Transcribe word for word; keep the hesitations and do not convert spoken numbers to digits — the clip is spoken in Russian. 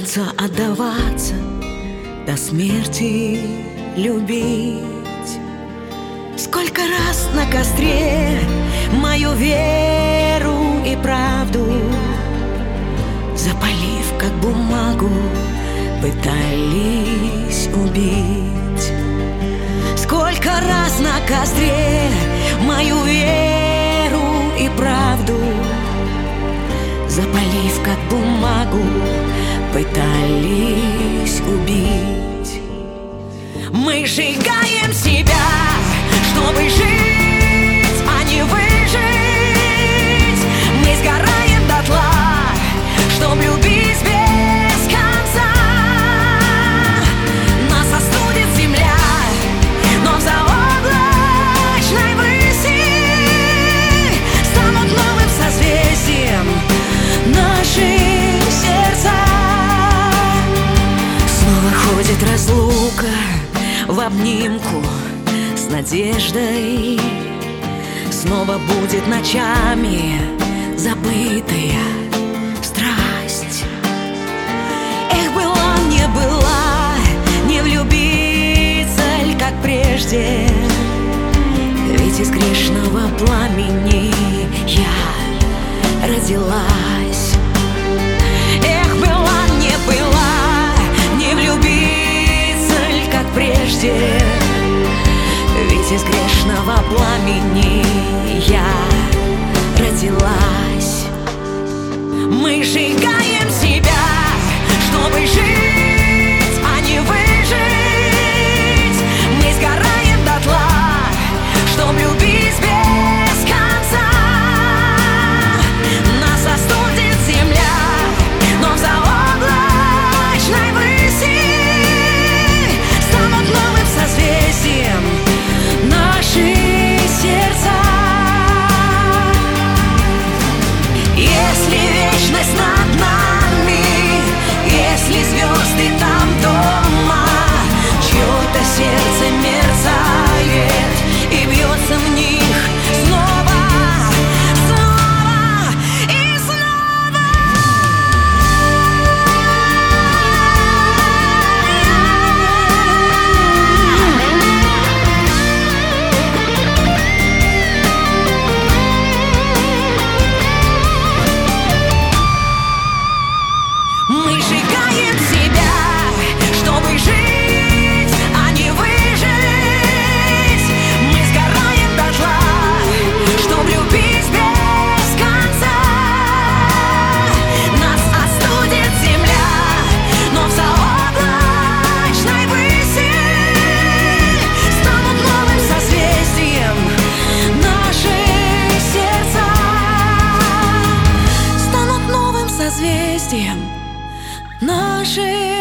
Учиться отдаваться, до смерти любить. Сколько раз на костре мою веру и правду, запалив как бумагу, пытались убить. Сколько раз на костре мою веру и правду, запалив как бумагу, пытались убить. Мы сжигаем себя, чтобы жить, а не выжить. Мы сгораем дотла, чтобы любить без конца. Нас остудит земля, но в заоблачной выси станут новым созвездием наши сердца. Снова ходит разлука в обнимку с надеждой. Снова будет ночами забытая страсть. Эх, была, не была, не влюбиться ль, как прежде. Ведь из грешного пламени я родилась. Эх, была, не была, не влюбиться ль, как прежде. Ведь из грешного пламени я родилась. Мы сжигаем себя, чтобы жить, а не выжить. Мы сгораем дотла, чтобы любить без конца. Нас остудит земля, но в заоблачной выси станут новым созвездием наши сердца. Если вечность над нами, если звезды там дома, чье-то сердце мерцает и бьется в них снова, снова и снова. Мы сжигаем себя, чтобы жить, а не выжить. Мы сгораем дотла, чтобы любить без конца. Нас остудит земля, но в заоблачной выси станут новым созвездием наши сердца. Станут новым созвездием наши